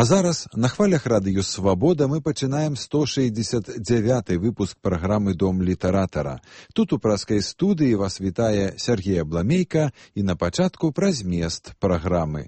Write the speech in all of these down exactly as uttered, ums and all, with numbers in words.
А зараз на хвалях радыё «Свабода» мы пачынаем сто шэсцьдзесят дзявяты выпуск праграмы «Дом літаратара». Тут у праскай студыі вас вітае Сергей Абламейка і на пачатку пра змест праграмы.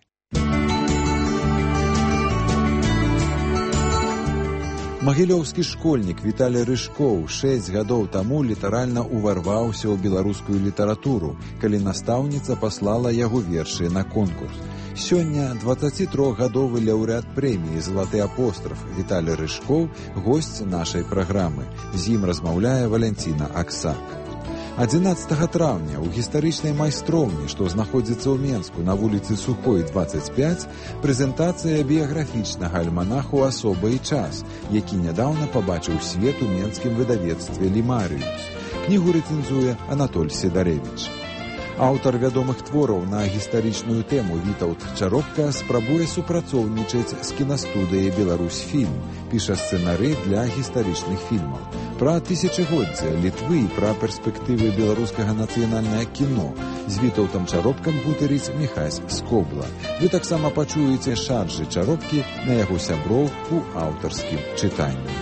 Магілёўскі школьнік Віталій Рыжкоў шэсць гадоў таму літаральна уварваўся ў беларускую літаратуру, калі настаўніца паслала яго вершы на конкурс. Сёння дваццацітрохгадовы лаўрэат прэміі «Залаты апостраф» Віталій Рыжкоў – госць нашай праграмы. З ім размаўляе Валянціна Аксак. адзінаццатага траўня ў гістарычнай майстроўні, што знаходзіцца ў Менску на вуліцы Сухой, дваццаць пяць, прэзентацыя біяграфічнага альманаху «Асоба і час», які нядаўна пабачыў свет у менскім выдавецтве «Лімарыус». Кнігу рэцэнзуе Анатоль Сідарэвіч. Аўтар вядомых твораў на гістарычную тэму Вітаўт Чаропка спрабуе супрацоўнічаць з кінастудыяй «Беларусьфільм», піша сцэнары для гістарычных фільмаў. Пра тысячагоддзе Літвы і пра перспектывы беларускага нацыянальнае кіно з Вітаўтам Чаропкам гутарыць Міхась Скобла. Вы таксама пачуеце шаржы Чаропкі на яго сяброў у аўтарскім чытанні.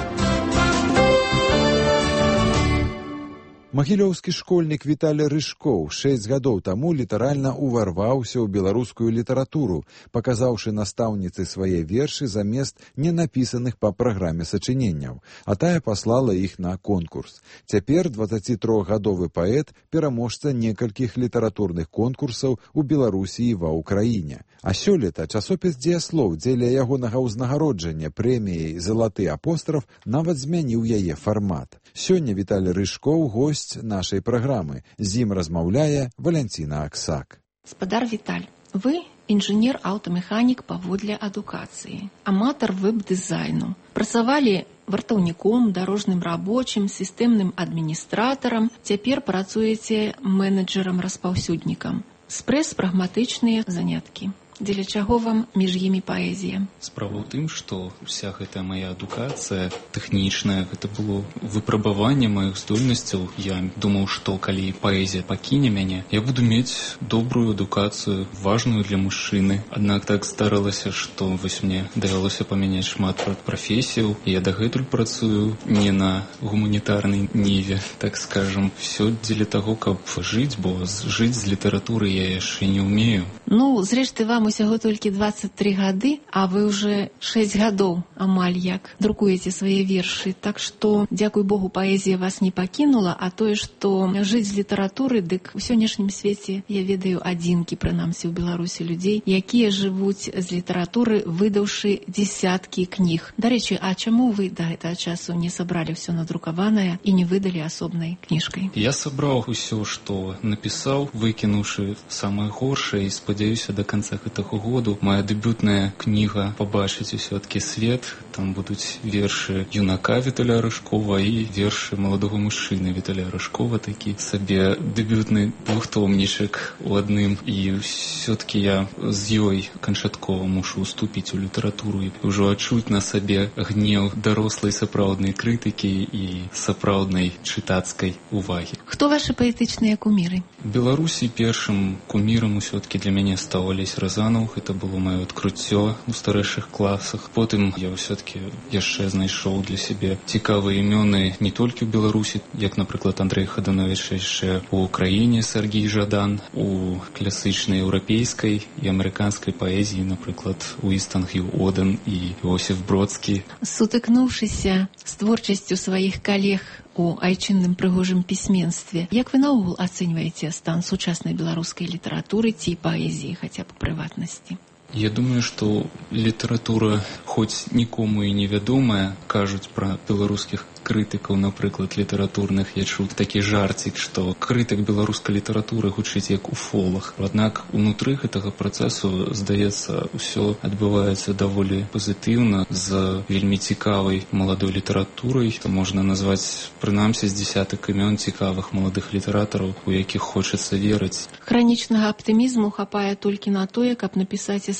Магілёўскі школьнік Віталій Рыжкоў шэсць гадоў таму літаральна уварваўся ў беларускую літаратуру, паказаўшы настаўніцы свае вершы замест ненапісаных па праграме сачыненняў, а тая паслала іх на конкурс. Цяпер дваццацітрохгадовы паэт пераможца некалькіх літаратурных конкурсаў у Беларусі і ва ўкраіне. А сёлета часопіс «Дзеяслоў» дзеля ягонага ўзнагароджання прэміяй «Залаты апостраф» нават змяніў яе фармат. Сёння Віталій Рыжкоў госць нашай праграмы. З ім размаўляе Валянціна Аксак. Спадар Віталь, вы інжынер-аўтамеханік паводле адукацыі, аматар вэб-дызайну. Працавалі вартаўніком, дарожным рабочым, сістэмным адміністратарам, цяпер працуеце менеджерам-распаўсюднікам. Спрэс-прагматычныя заняткі. Дзеля чаго вам між імі паэзія? Справа ў тым, што ўся гэтая мая адукацыя тэхнічная, гэта было выпрабаванне маіх здольнасцяў. Я думаў, што калі паэзія пакіне мяне, я буду мець добрую адукацыю, важную для мужчыны. Аднак так здарылася, што вось мне давялося памяняць шмат прафесіяў. Я дагэтуль працую не на гуманітарнай ніве, так скажам. Всё дзеля таго, каб жыць, бо жыць з літаратуры я яшчэ не ўмею. Ну, зрэшты, вам усяго толькі дваццаць тры гады, а вы ўжо шэсць гадоў амаль як друкуеце свае вершы. Так што, дзякуй Богу, паэзія вас не пакінула, а тое, што жыць з літаратуры, дык у сённяшнім свеце я ведаю адзінкі, прынамсі ў Беларусі, людзей, якія жывуць з літаратуры, выдаўшы дзесяткі кніг. Дарэчы, а чаму вы да гэтага часу не сабралі ўсё надрукаванае і не выдалі асобнай кніжкай? Я сабраў усё, што напісаў, выкінуўшы самае горшае, і спадзяюся, да канца гэтага году моя дэбютная кніга пабачыць усё-такі свет. Там будуць вершы юнака Віталя Рыжкова і вершы маладога мужчыны Віталя Рыжкова, такі сабе дэбютны двухтомнічак у адным. І ўсё-такі я з ёй канчаткова мушу уступіць у літаратуру і ўжо адчуць на сабе гнеў дарослай сапраўднай крытыкі і сапраўднай чытацкай увагі. Хто вашы паэтычныя куміры? Беларусі першым кумірам усё-такі для мяне стаў Алесь Разанаў. Гэта было маё адкрыццё ў старэйшых класах. Потым я ўсё-такі яшчэ знайшоў для сябе цікавыя імёны не толькі ў Беларусі, як, напрыклад, Андрэй Хадановіч, яшчэ ў Украіне Сергій Жадан, у класычнай еўрапейскай і амерыканскай паэзіі, напрыклад, Уістан Хью Оден і Іосіф Бродскі. Сутыкнуўшыся з творчасцю сваіх калег у айчынным прыгожым пісьменстве, як вы наогул ацэньваеце стан сучаснай беларускай літаратуры ці паэзіі, хаця б у прыватнасці? Я думаю, што літаратура, хоць нікому і невядомая, кажуць пра беларускіх крытыкаў, напрыклад, літаратурных, я чуў такі жарцік, што крытык беларускай літаратуры гучыць як уфолог. Аднак унутры гэтага працэсу, здаецца, усё адбываецца даволі пазітыўна, з вельмі цікавай маладой літаратурай. То можна назваць прынамсі з дзесятак імён цікавых маладых літаратараў, у якіх хочацца верыць. Хранічнага аптымізму хапае толькі на тое, каб напісаць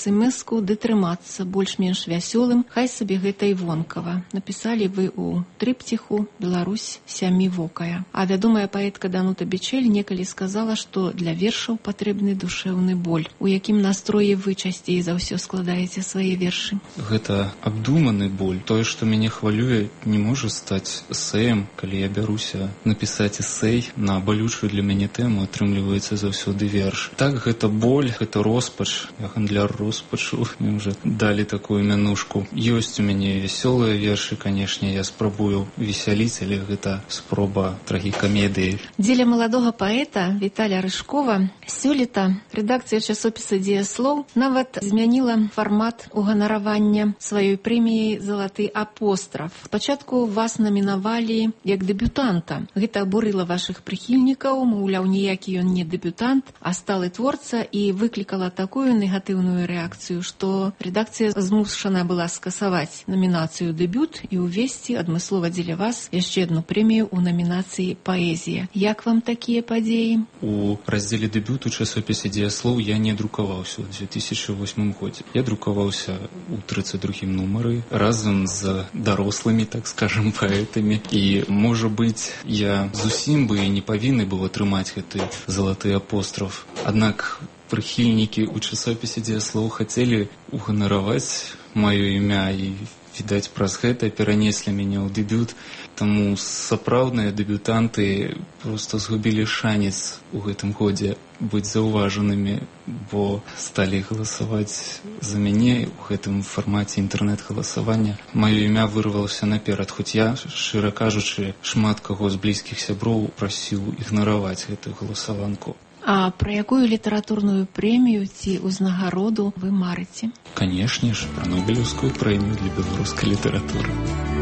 эс-эм-эску ды трымацца больш-менш вясёлым, хай сабе гэта і вонкава. Напісалі вы ў трыпціху «Беларусь сямівокая». А вядомая паэтка Данута Бичель некалі сказала, што для вершаў патрэбны душэўны боль. У якім настроі вы часцей за ўсё складаеце свае вершы? Гэта абдуманы боль. Тое, што мяне хвалюе, не можа стаць эсэем. Калі я бяруся напісаць эсэй на балючую для мяне тэму, атрымліваецца заўсёды верш. Так, гэта боль, гэта роспач. Я гандляр роспачу. Мне ўжо далі такую мянушку. Ёсць у мяне вясёлыя вершы, канешне, я спрабую весяліць, але гэта спроба трагікамедыі. Дзеля маладога паэта Віталя Рыжкова сёлета рэдакцыя часопіса «Дзеяслоў» нават змяніла фармат уганаравання сваёй прэміяй «Залаты апостраф». Спачатку вас намінавалі як дэбютанта. Гэта абурыла вашых прыхільнікаў, маўляў, ніякі ён не дэбютант, а сталы творца, і выклікала такую негатыўную рэакцыю, што рэдакцыя змушана была скасаваць намінацыю «Дэбют» і ўвесці адмыслова дзеля вас яшчэ адну прэмію ў намінацыі «Паэзія». Як вам такія падзеі? У раздзеле «Дэбют» у часопісе «Дзеяслоў» я не друкаваўся ў две тысячы восьмым годзе. Я друкаваўся ў тридцать другім нумары разам з дарослымі, так скажем, паэтамі. І, можа быць, я зусім бы і не павінны быў атрымаць гэты залаты апостраф. Аднак прыхільнікі ў часопісе «Дзеяслоў» хацелі уганараваць маё імя і, відаць, праз гэта перанеслі мяне ў «Дэбют». Таму сапраўдныя дэбютанты проста згубілі шанец у гэтым годзе быць заўважанымі, бо сталі галасаваць за мяне ў гэтым фармаце інтэрнэт-галасавання. Маё імя вырвалася наперад, хоць я, шчыра кажучы, шмат каго з блізкіх сяброў прасіў ігнараваць гэтую галасаванку. А пра якую літаратурную прэмію ці ўзнагароду вы марыце? Канешне ж, пра Нобелеўскую прэмію для беларускай літаратуры.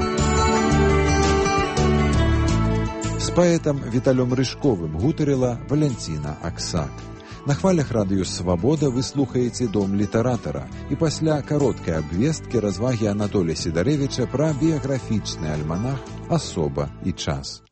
З паэтам Віталём Рыжковым гутарыла Валянціна Аксак. На хвалях радыё «Свабода» вы слухаеце «Дом літаратара» і пасля кароткай абвесткі развагі Анатолія Сідарэвіча пра біяграфічны альманах «Асоба і час».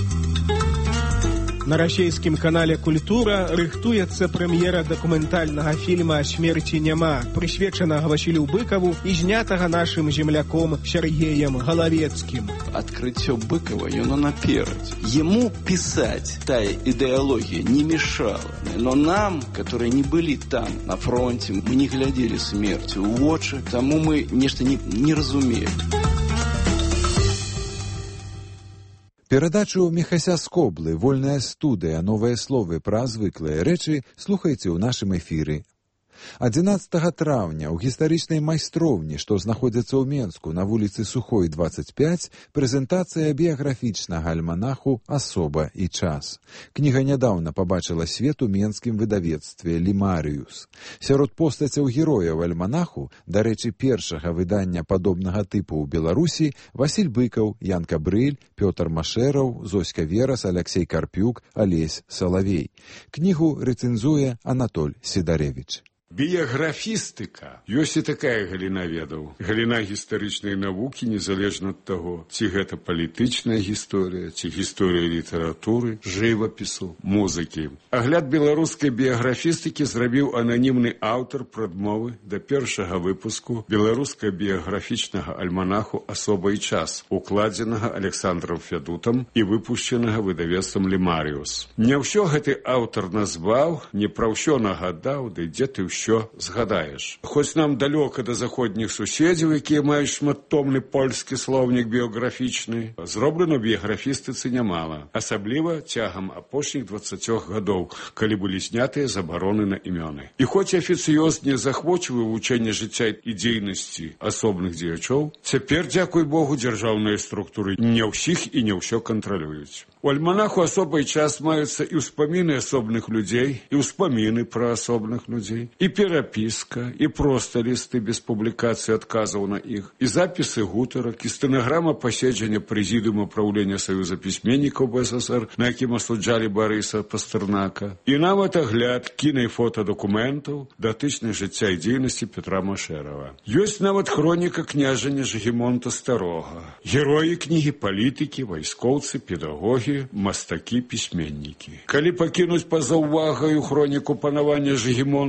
На расійскім канале «Культура» рыхтуецца прэм'ера дакументальнага фільма «Смерці няма», прысвечанага Васілю Быкаву і знятага нашым земляком Сергеем Галавецкім. Открытие Быкова, и оно наперед. Ему писать тая идеология не мешала. Но нам, которые не были там, на фронте, мы не глядели смертью в очи, тому мы нечто не, не разумели. Перадачу Міхася Скоблы «Вольная студыя. Новыя словы пра звыклыя рэчы» слухайце ў нашым эфіры. адзінаццатага траўня ў гістарычнай майстроўні, што знаходзіцца ў Менску на вуліцы Сухой, двадцать пять, прэзентацыя біяграфічнага альманаху «Асоба і час». Кніга нядаўна пабачыла свет у менскім выдавецтве «Лімарыюс». Сярод постацяў герояў альманаху, дарэчы, першага выдання падобнага тыпу ў Беларусі, Васіль Быкаў, Ян Кабрыль, Пётр Машэраў, Зоська Верас, Аляксей Карпюк, Алесь Салавей. Кнігу рэцэнзуе Анатоль Сідарэвіч. Біяграфістыка. Ёсць і такая галіна ведаў. Галіна гістарычнай навукі, незалежна ад таго, ці гэта палітычная гісторыя, ці гісторыя літаратуры, жывапісу, музыкі. Агляд беларускай біяграфістыкі зрабіў ананімны аўтар прадмовы да першага выпуску беларускага біяграфічнага альманаху «Асоба і час», укладзенага Александром Фядутам і выпушчанага выдавецтвам «Лімарыюс». Не ўсё гэты аўтар назваў, не пра ўсё нагадаў, ды дзе ты ўсё згадаеш. Хоць нам далёка да заходніх суседзяў, якія маюць шматтомны польскі слоўнік біяграфічны, зроблена біяграфістыцы нямала, асабліва цягам апошніх дваццаці гадоў, калі былі знятыя забароны на імёны. І хоць афіцыёз не захвочвае вывучэнне жыцця і дзейнасці асобных дзеячоў, цяпер, дзякуй Богу, дзяржаўныя структуры не ўсіх і не ўсё кантралююць. У альманаху «Асоба і час» маюцца і ўспаміны асобных людзей, і ўспаміны пра асобных людзей, і перапіска, і проста лісты без публікацыі адказаў на іх, і запісы гутарак, і стэнаграма паседжання прэзідыума праўлення Саюза пісьменнікаў БССР, на якім асуджалі Барыса Пастэрнака, і нават агляд кіна- і фотадакументаў датычных жыцця і дзейнасці Петра Машэрава. Ёсць нават хроніка княжання Жыгімонта Старога. Героі кнігі — палітыкі, вайскоўцы, педагогі, мастакі, пісьменнікі. Калі пакінуць па-за ўвагаю хроніку панавання Жыгімонта Старога,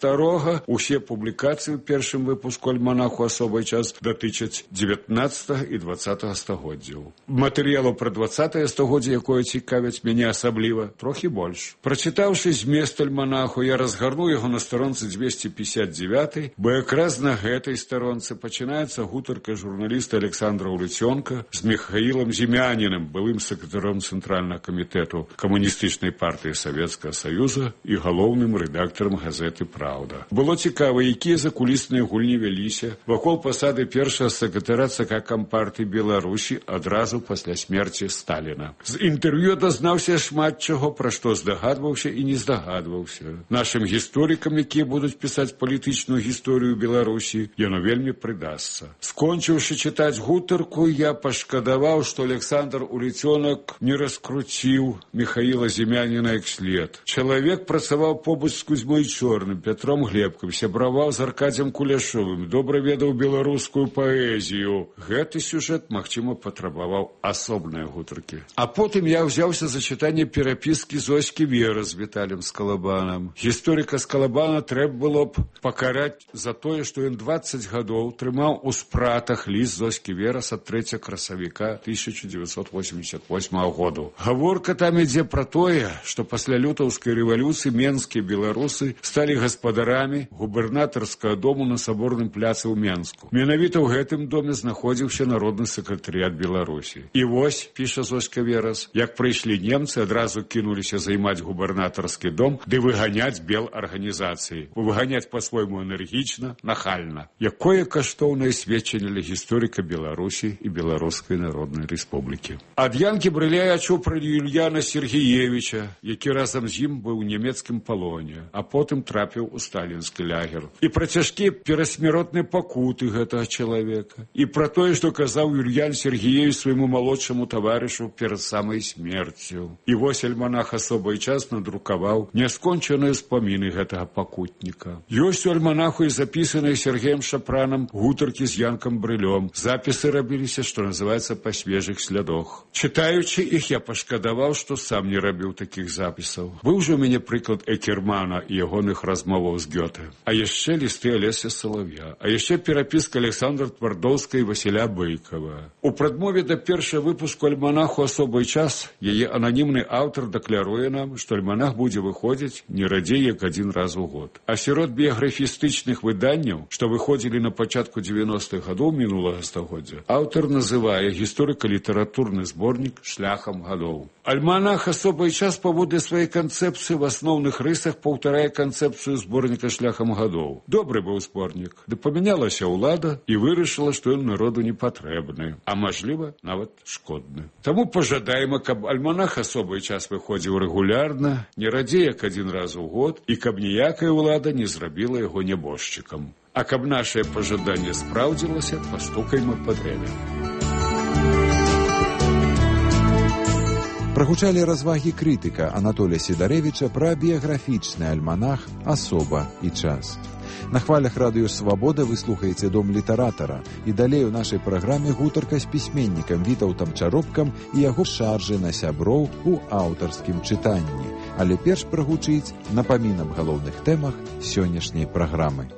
старога. Усе публікацыі ў першым выпуску альманаху «Асобай час» датычаць дзевятнаццатага і дваццатага стагоддзяў. Матэрыялаў пра дваццатае стагоддзе, якое цікавяць мяне асабліва, трохі больш. Прачытаўшы змест альманаху, я разгарну яго на старонцы дзвесце пятьдесят девятой, бо якраз на гэтай старонцы пачынаецца гутарка журналіста Александра Улыцёнка з Михаилом Зімяніным, былым сакратаром Цэнтральнага камітэту Камуністычнай партыі Савецкага Саюза і галоўным рэдактарам газеты «Праўда». Было цікава, якія закулісныя гульні вяліся вакол пасады першага сакратара ЦК Кампартыі Беларусі адразу пасля смерці Сталіна. З інтэрв'ю дазнаўся шмат чаго, пра што здагадваўся і не здагадваўся. Нашым гісторыкам, якія будуць пісаць палітычную гісторыю Беларусі, яно вельмі прыдасца. Скончыўшы чытаць гутарку, я пашкадаваў, што Александр Улыцёнак не раскруціў Михаила Зімяніна як след. Чалавек працаваў побач з Кузьмой Чорным, Пятром Глебкам, сябраваў з Аркадзем Куляшовым, добра ведаў беларускую паэзію. Гэты сюжэт, магчыма, патрабаваў асобныя гутаркі. А потым я ўзяўся за чытанне перапіскі Зоські Вера з Віталем Скалабанам. Гісторыка Скалабана трэба было б пакараць за тое, што ён дваццаць гадоў трымаў у спратах ліст Зоські Верас ад трэцяга красавіка тысяча девятьсот восемьдесят восьмого году. Гаворка там ідзе пра тое, што пасля лютаўскай рэвалюцыі менскія беларусы сталі гаспадарамі губернатарскага дому на Саборным пляцы ў Менску. Менавіта ў гэтым доме знаходзіўся народны сакратарыят Беларусі. І вось, піша Зоська Верас, як прыйшлі немцы, адразу кінуліся займаць губернатарскі дом ды выганяць беларганізацыі. Выганяць па-свойму энергічна, нахальна. Якое каштоўнае сведчанне для гісторыка Беларусі і Беларускай Народнай Рэспублікі. Ад Янкі Брыля я чуў пра Юльяна Сергеевича, які разам з ім быў у нямецкім палоне, а потым трапіў у сталінскі лагер. І пра цяжкія перасмяротныя пакуты гэтага чалавека. І пра тое, што казаў Юльян Сергеевич свайму малодшаму таварышу перад самай смерцю. І вось альманах «Асобай час» надрукаваў няскончаныя ўспаміны гэтага пакутніка. Ёсць у альманаху і запісаныя Сергеем Шапранам гутаркі з Янкам Брылём. Запісы рабіліся, што называецца, па свежых слядах. Чытаючы іх, я пашкадаваў, што сам не рабіў такіх запісаў. Быў жа ў мяне прыклад Экермана і ягоных размоваў з Гёте. А яшчэ лісты Алеся Салав'я. А яшчэ перапіска Александра Твардоўска і Васіля Быкова. У прадмове да першага выпуску альманаху «Асобай час» яе ананімны аўтар дакляруе нам, што альманах будзе выходзіць не радзей як адзін раз у год. А сярод біяграфістычных выданняў, што выходзілі на пачатку дзевяностых гадоў мінулага стагоддзя, аўтар называе гісторыка-літаратурны зборнік «Шляхам гадоў». Альманах «Асобай час» паводле сваёй канцэпцыі в асноўных рысах паўтарае канцэпцыю зборніка «Шляхам гадоў». Добры быў зборнік, ды памянялася ўлада і вырашыла, што ён народу не патрэбны, а мажліва, нават шкодны. Таму пажадаем, каб альманах «Асобай час» выходзіў рэгулярна, не радзей як адзін раз у год, і каб ніякая ўлада не зрабіла яго нябожчыкам. А каб нашае пажаданне спраўдзілася, пастукайма па дрэве. Прагучалі развагі крытыка Анатолія Сідарэвіча пра біяграфічны альманах «Асоба і час». На хвалях радыё «Свабода» вы слухаеце «Дом літаратара», і далей у нашай праграме гутарка з пісьменнікам Вітаўтам Чаропкам і яго шаржы на сяброў у аўтарскім чытанні. Але перш прагучыць напамін аб галоўных тэмах сённяшняй праграмы.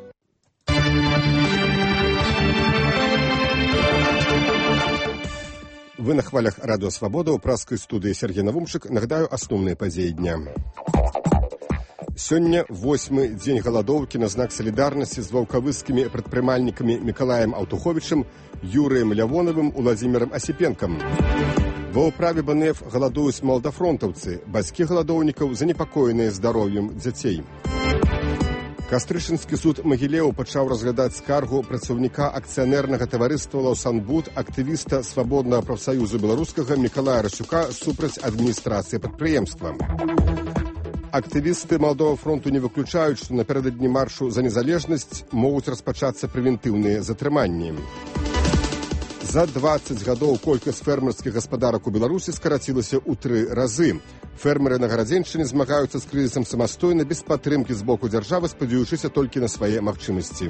Вы на хвалях радыё «Свабода» ў праскай студыі Сергей Навумчык. Нагадаю асноўныя падзеі дня. Сёння восьмы дзень галадоўкі на знак салідарнасці з ваўкавыскімі прадпрымальнікамі Мікалаем Аўтуховічым, Юрыем Лявонавым, Уладзімірам Асіпенкам. Ва ўправе БНФ галадуюць малдафронтаўцы, бацькі галадоўнікаў занепакоеныя здароўем дзяцей. Кастрычынскі суд Магілеў пачаў разглядаць скаргу працаўніка акцыянернага таварыства «Лаўсанбуд», актывіста Свабоднага прафсаюзу беларускага Мікалая Расюка супраць адміністрацыі прадпрыемства. Актывісты Малдова фронту не выключаюць, што напярэдадні маршу за незалежнасць могуць распачацца прэвентыўныя затрыманні. За дваццаць гадоў колькасць фермерскіх гаспадарак у Беларусі скарацілася ў тры разы. Фермеры на Гарадзеншчыне змагаюцца з крызісам самастойна, без падтрымкі з боку дзяржавы, спадзяючыся толькі на свае магчымасці.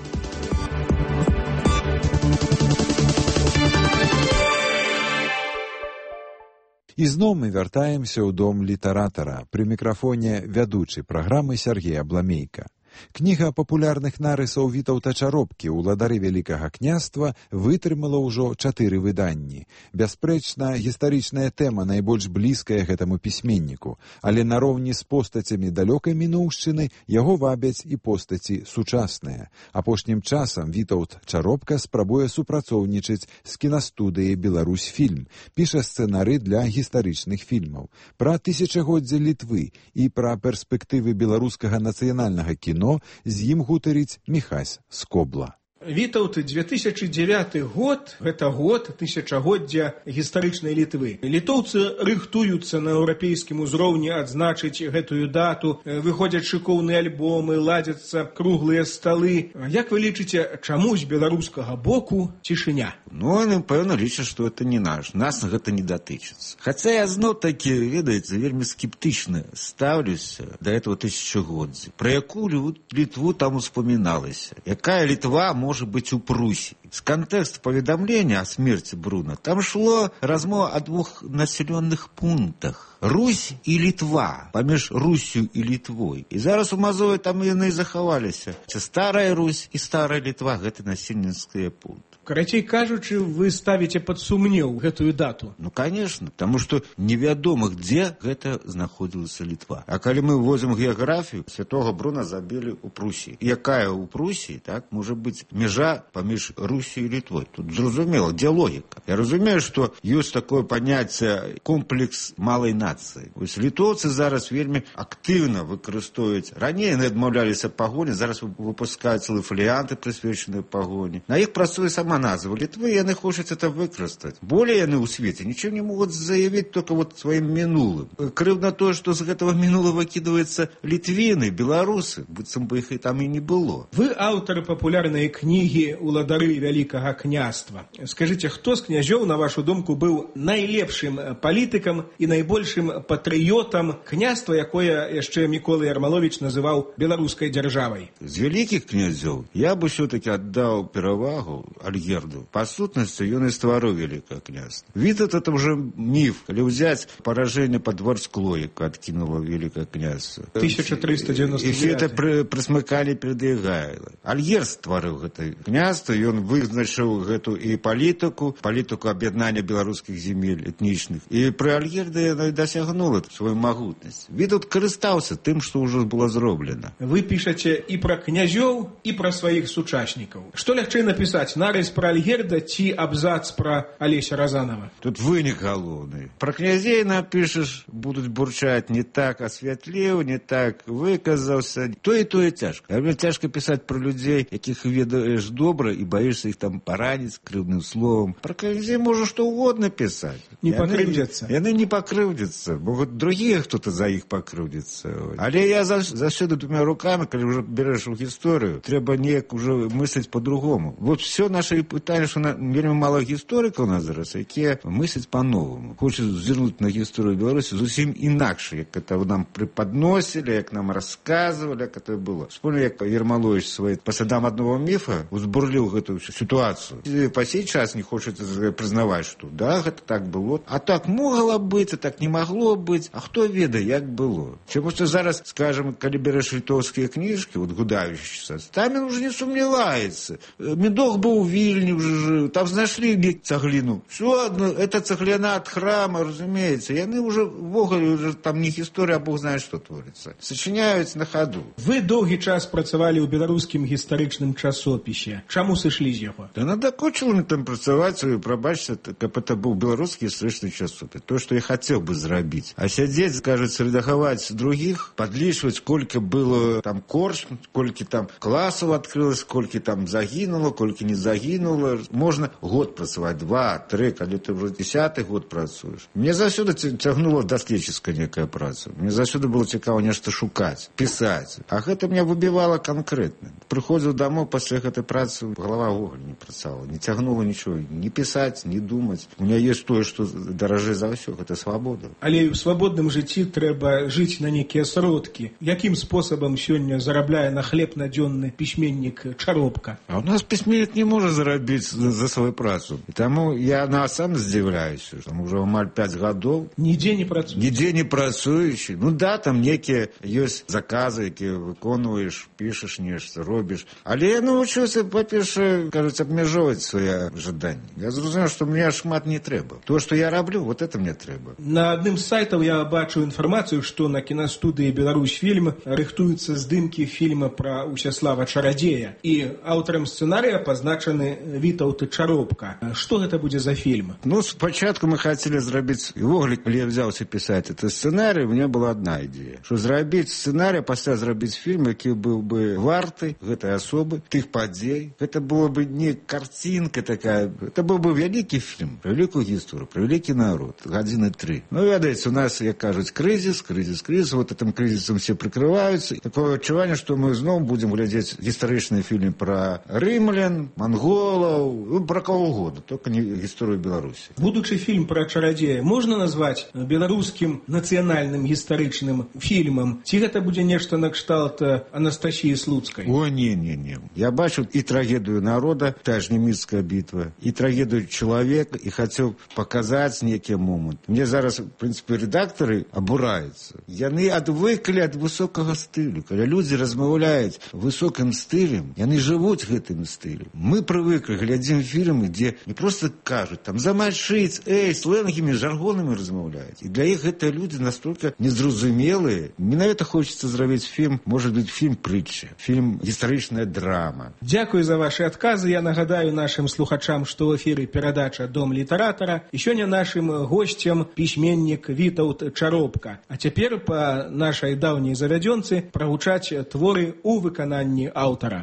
І зноў мы вяртаемся ў дом літаратара. Пры мікрафоне вядучы праграмы Сергей Абламейка. Кніга папулярных нарысаў Вітаўта Чаропкі «Уладары Вялікага княства» вытрымала ўжо чатыры выданні. Бясспрэчна, гістарычная тэма найбольш блізкая гэтаму пісьменніку, але нароўні з постацямі далёкай мінуўшчыны яго вабяць і постаці сучасныя. Апошнім часам Вітаўт Чаропка спрабуе супрацоўнічаць з кінастудыяй «Беларусьфільм», піша сцэнары для гістарычных фільмаў. Пра тысячагоддзе Літвы і пра перспектывы беларускага нацыянальнага кіно з ім гутарыць Міхась Скобла. Вітаўт, две тысячи девятый год, гэта год тысячагоддзя гістарычнай Літвы. Літоўцы рыхтуюцца на еўрапейскім узроўні адзначыць гэтую дату, выходзяць шыкоўныя альбомы, ладзяцца круглыя сталы. Як вы лічыце, чаму з беларускага боку цішыня? Ну, они, пэўна, лічаць, што гэта не наш. Нас гэта не датычыцца. Хаця я зноў-такі, ведаеце, вельмі скептычна стаўлюся да этого тысячагоддзя. Пра якую Літву там успаміналася? Якая Літва может быть у Пруссии? С контекста поведомления о смерти Бруна там шло размова о двух населенных пунктах. Русь и Литва, помеж Русью и Литвой. И зараз у Мазовой там яны захаваліся. Старая Русь и старая Литва – гэта насельніцкія пункты. Карацей кажучы, вы ставіце пад сумнеў гэтую дату? Ну, конечно, потому что невядома, где гэта знаходзілася Литва. А калі мы возьмем географию, святого Бруна забили у Пруссии. Якая у Пруссии, так, может быть межа помеж Русью и Литвой? Тут зразумела, где логика? Я разумею, что есть такое понятие комплекс малой нации. Ось літоўцы зараз вельмі активно выкарыстоўваюць. Ранее яны адмаўляліся пагоні, зараз выпускаюць цэлыя фаліянты, прысвечаныя пагоні. На іх працуе сама назва Литвы, и яны хочуць это выкарыстаць. Более яны ў свеце ничего не могут заявить только вот своим мінулым. Крыўдна тое, што з гэтага мінулага выкидываются літвіны, беларусы, быццам бы іх і там і не было. Вы аўтар папулярнай кнігі «Уладары Вялікага княства». Скажите, хто з князёў, на вашу думку, быў найлепшым палітыкам і найбольшым патрыётам княства, якое яшчэ Мікола Ярмалович называў беларускай дзяржавай? З вялікіх князёў я бы все-таки аддаў перавагу Альгерду. По сутнасці ён і стварыў Вялікае княства. Вітаўт это уже миф. Калі взять поражение под Дворсклой, яка откинула Великое княство. тысяча триста девяносто девятый. И все это при, присмыкали перед Егайло. Альгерд стварыў гэта княство, и он вызначыў гэту и политику, политику об'яднання белорусских земель этничных. И при Альгерде яно и досягнуло свою могутность. Вітаўт карыстаўся тым, что уже было зроблено. Вы пишете и про князёў, и про своих сучасников. Что легче написать? Нарыс про Альгерда ці абзац про Олеся Розанова? Тут вынік галоўны. Про князей напишешь, будут бурчать, не так освятліў, не так выказался. То и то и тяжко. А мне тяжко писать про людей, яких ведаешь добро и боишься их там поранить крыўным словом. Про князей можно что угодно писать. Не покрывдятся. И они не покрывдятся. Могут другие кто-то за их покрывдятся. Але я заўсёды двумя руками, когда уже берешь в историю, треба неяк уже мыслить по-другому. Вот все наше пытание, что на, вельмі мало гісторыкаў у нас зараз, якія мысляць по-новому. Хочуць зірнуць на гісторыю Беларусі зусім інакш, як это нам преподносили, як нам рассказывали, як это было. Вспомню, як Ярмалович свой по следам одного мифа узбурліў гэтую ситуацию. И по сей час не хочет признавать, что да, это так было. А так могло быть, а так не могло быть. А хто ведае, як было? Чому что зараз, скажем, калі береш літоўскія книжки, вот гудающиеся, там уже не сомневается. Медок был в Вильне уже жил, там нашли цеглину. Все, это цеглина от храма, разумеется. И они уже, вогуле, уже там не история, а Бог знает, что творится. Сочиняют на ходу. Вы долгий час працавалі ў беларускім гістарычным часопісе. Чаму сышлі з яго? Да надакучило мне там працаваць, прабачце, каб это быў беларускі гістарычны часопіс. То, что я хотел бы зрабіць. А сядзець, кажется, редагаваць других, подлічваць, сколько было там корчм, сколько там классов открылось, сколько там загинуло, сколько не загинуло. Можно год працаваць, два, три, калі ты уже десятый год працуешь. Мне заўсёды цягнула даследчыцкая некая праца. Мне заўсёды было цікава нешта шукаць, пісаць. А гэта меня выбівала конкретно. Прыходзіў домой пасля гэтай працы, голова вогуле не працавала, не цягнула ничего, не писать, не думать. У меня есть тое, что даражэй за ўсё, гэта свабода. Але ў свабодным жыцці трэба жыць на некія сродкі. Якім спосабам сёння зарабляе на хлеб надзённы пісьменнік Чаропка? А у нас пісьменнік не можа зарабляць зарабіць за свою працу. І таму я на сам здзіўляюся, там уже амаль пяць гадоў нідзе не працуючы. Нідзе не працуючы. Ну да, там некія ёсць заказы, якія выконваеш, пішаш нешта, робіш. Але я навучыўся, па-першае, кажуць, абмяжоўваць свае жаданні. Я зразумеў, што мне шмат не трэба. То, што я раблю, вот это мне трэба. На адным з сайтаў я бачыў інфармацыю, што на кінастудыі «Беларусь-фільм» рыхтуюцца здымкі фільма пра Усяслава Чарадзея. І аўтарам сцэнарыя пазначаны Вітаўт Чаропка. Што гэта будзе за фільм? Ну, спачатку мы хацелі зрабіць... І ввогуле, калі я взяўся пісаць этот сцэнарый, у меня была одна ідея. Што зрабіць сцэнарый, пасля зрабіць фільм, які быў бы варты гэтай асобы, тых падзей. Гэта было бы не карцінка такая. Это быў бы вялікі фільм, пра вялікую гісторыю, пра вялікі народ. Гадзіны тры. Ну, ведаеце, у нас, як кажуць, крызіс, крызіс, крызіс. Вот этим крызісам все прикрываюцца. Такое адчуванне, што мы зноў будзем глядзець гістарычныя фільмы пра рымлян, манголаў, ну, пра кого угодно, только не гісторыю Беларусі. Будучы фільм пра чарадзея можна назваць беларускім нацыянальным гістарычным фільмам? Ці гэта будзе нешта накшталт Анастасіі Слуцкай? О, не-не-не. Я бачу і трагедыю народа, та ж немецкая бітва, і трагедыю чалавека, і хацеў паказаць некі момант. Мне зараз, в прынцыпе, рэдактары абураюцца. Яны адвыклі ад высокага стылю. Калі людзі размаўляюць высокім стылем, яны жывуць гэтым стылем. Мы прывыклі, глядзім фільмы, дзе не проста кажуць, там, замальшыць, эй, сленгімі, жаргонамі размаўляюць. І для іх гэтыя людзі настолькі незразумелыя. Менавіта хочацца зрабіць фільм, можа быць, фільм прытча, фільм гістарычная драма. Дзякуй за ваши адказы. Я нагадаю нашим слухачам, што ў эфіры перадача «Дом літаратара». І сёння нашым госцем пісьменнік Вітаўт Чаропка. А цяпер па нашай даўняй завядзёнцы прагучаць творы ў выкананні аўтара.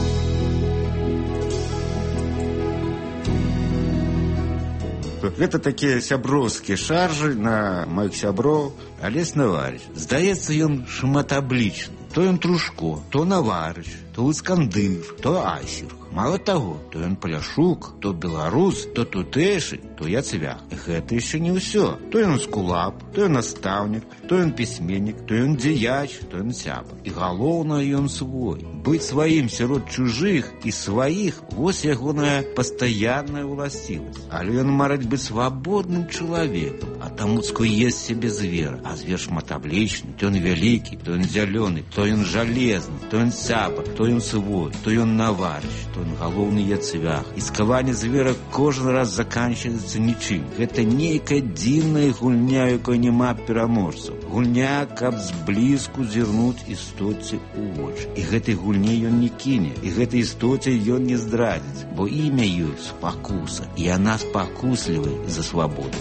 Гэта такія сяброўскія шаржы на маіх сяброў. Алесь Наварыч. Здаецца, ён шматаблічны. То ён Трушко, то Наварыч, то Іскандыр, то Асірг. Мало таго, то ён паляшук, то беларус, то тутэйшы, то яцвях. Гэта яшчэ не ўсё. То ён скулап, то ён настаўнік, то ён пісьменнік, то ён дзеяч, то ён сябар. І галоўнае, ён свой. Быць сваім сярод чужых і сваіх – вось ягоная пастаянная ўласцівасць. Але ён марыць быць свабодным чалавекам, а таму скуець сябе звер. А звер шматаблічны, то ён вялікі, то ён зялёны, то ён жалезны, то ён сябар, то ён свой, то ён Наварыч, то ён галоўны яцвях. І скаванне звера кожны раз заканчваецца нічым. Гэта нейкая дзіўная гульня, у якой няма пераможцаў. Гульня, каб зблізку зірнуць істоце ў вочы. І гэтай гульні ён не кіне, і гэтай істоце ён не здрадзіць, бо імя ёй спакуса, і яна спакуслівая за свабоду.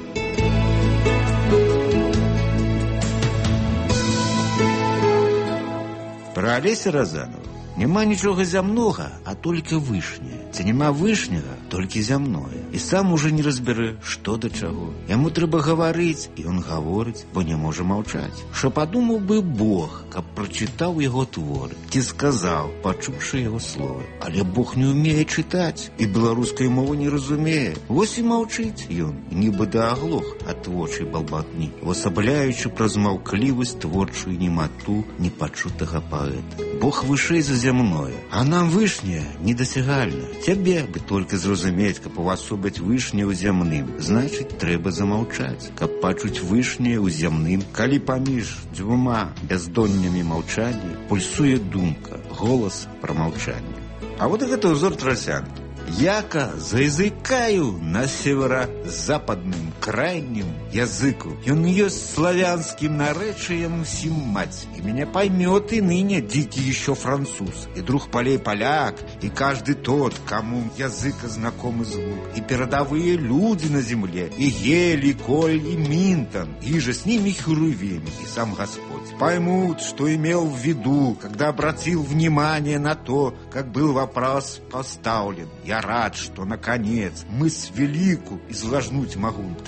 Пра Алеся Разанова. Няма нічога зямнога, а толькі вышняе. Ці няма вышняга, толькі зямное. І сам уже не разбярэ, што да чаго. Яму трэба гаварыць, і ён гаворыць, бо не можа маўчаць. Што падумаў бы Бог, каб прачытаў яго творы, ці сказаў, пачуўшы яго словы. Але Бог не ўмее чытаць, і беларускай мовы не разумее. Вось і маўчыць ён, нібы да аглох ад творчай балбатні, увасабляючы праз маўклівасць творчую немату непачутага паэта. Бог вышэй за зямное, а нам вышняе недасягальна. Цябе бы толькі зразумець, каб увасобіць вышняе ў зямным, значыць, трэба замаўчаць, каб пачуць вышняе ў зямным. Калі паміж дзвюма бяздоннямі маўчання пульсуе думка, голас пра маўчанне. А вот гэта ўзор трасянкі. Яка заязыкаю на северо-западным крайнім языку. Ён ёсць славянским наречием всім мать. И меня поймет и ныне дикий еще француз, и друг полей поляк, и каждый тот, кому языка знакомый звук, и передовые люди на земле, и Гель, и Коль, и Минтон, и же с ними Херувим, и сам Господь. Поймут, что имел в виду, когда обратил внимание на то, как был вопрос поставлен. Я рад, что, наконец, мысль великую изложнуть могу. Так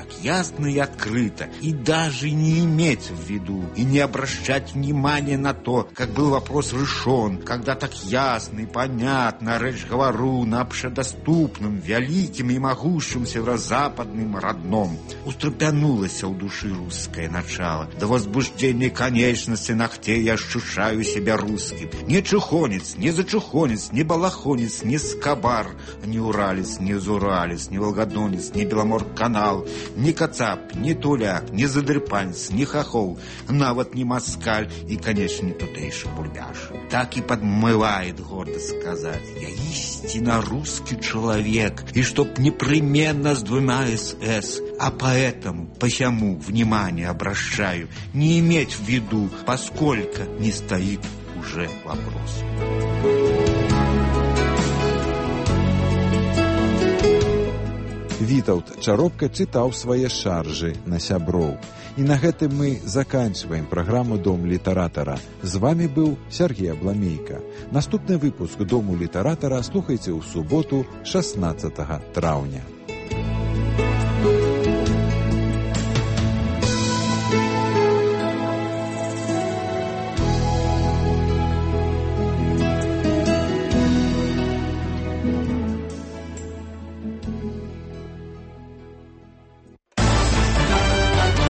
так ясно и открыто, и даже не иметь в виду, и не обращать внимания на то, как был вопрос решен, когда так ясно и понятно речь говорю на общедоступном, великим и могущем северо-западным родном. Устрепенулось у души русское начало. До возбуждения конечности ногтей я ощущаю себя русским. Не чухонец, не зачухонец, не балахонец, не скобар, не уралец, не зуралец, не волгодонец, не беломор-канал, не кацап, не туляк, не задрыпанец, не хохол, нават не москаль и, конечно, не тутейший бульбяш. Так и подмывает гордо сказать: я истинно русский человек, и чтоб непременно с двумя СС, а поэтому, посему внимание обращаю, не иметь в виду, поскольку не стоит уже вопрос. Вітаўт Чаропка чытаў свае шаржы на сяброў. І на гэтым мы заканчиваем праграму «Дом літаратара». З вами быў Сергей Абламейка. Наступны выпуск «Дому літаратара» слухайце ў суботу, шаснаццатага траўня.